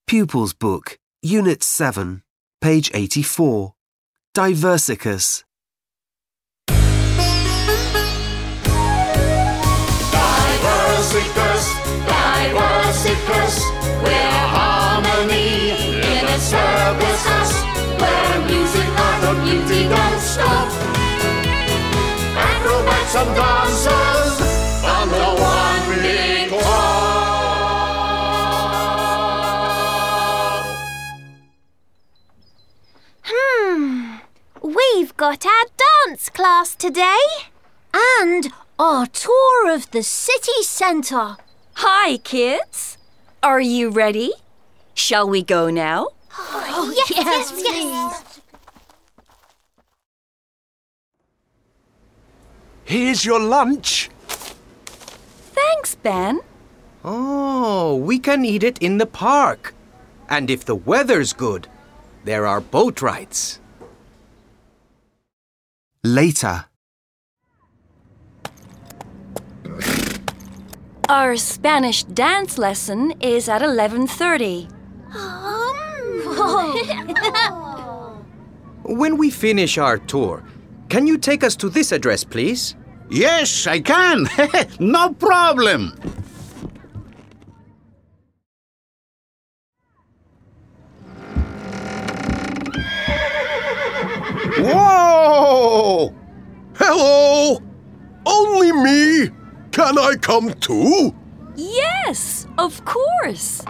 Pupils Book, Unit 7, page 84. Diversicus. Diversicus, Diversicus, we're harmony in a circus us, where music, art and beauty don't stop. Acrobats and dancers on the one big top. We've got our dance class today. And our tour of the city centre. Hi, kids. Are you ready? Shall we go now? Yes. Here's your lunch. Thanks, Ben. Oh, we can eat it in the park. And if the weather's good, there are boat rides. Later. Our Spanish dance lesson is at 11:30. When we finish our tour, can you take us to this address, please? Yes, I can. No problem. Whoa! Hello! Only me? Can I come too? Yes, of course.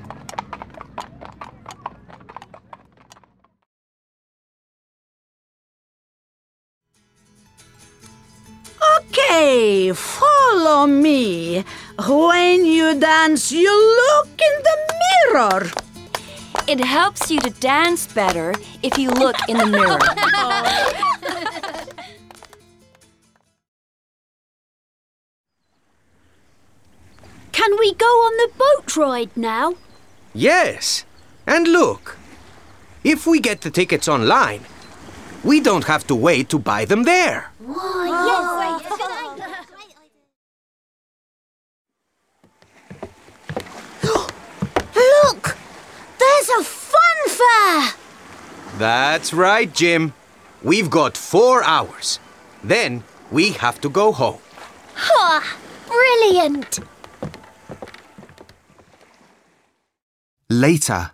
Okay, follow me. When you dance, you look in the mirror. It helps you to dance better if you look in the mirror. Can we go on the boat ride now? Yes. And look, if we get the tickets online, we don't have to wait to buy them there. Look! There's a fun fair! That's right, Jim. We've got 4 hours. Then we have to go home. Brilliant! Later.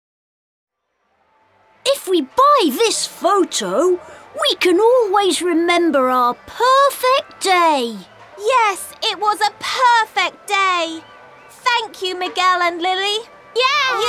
If we buy this photo, we can always remember our perfect day. Yes, it was a perfect day. Thank you, Miguel and Lily. Yes!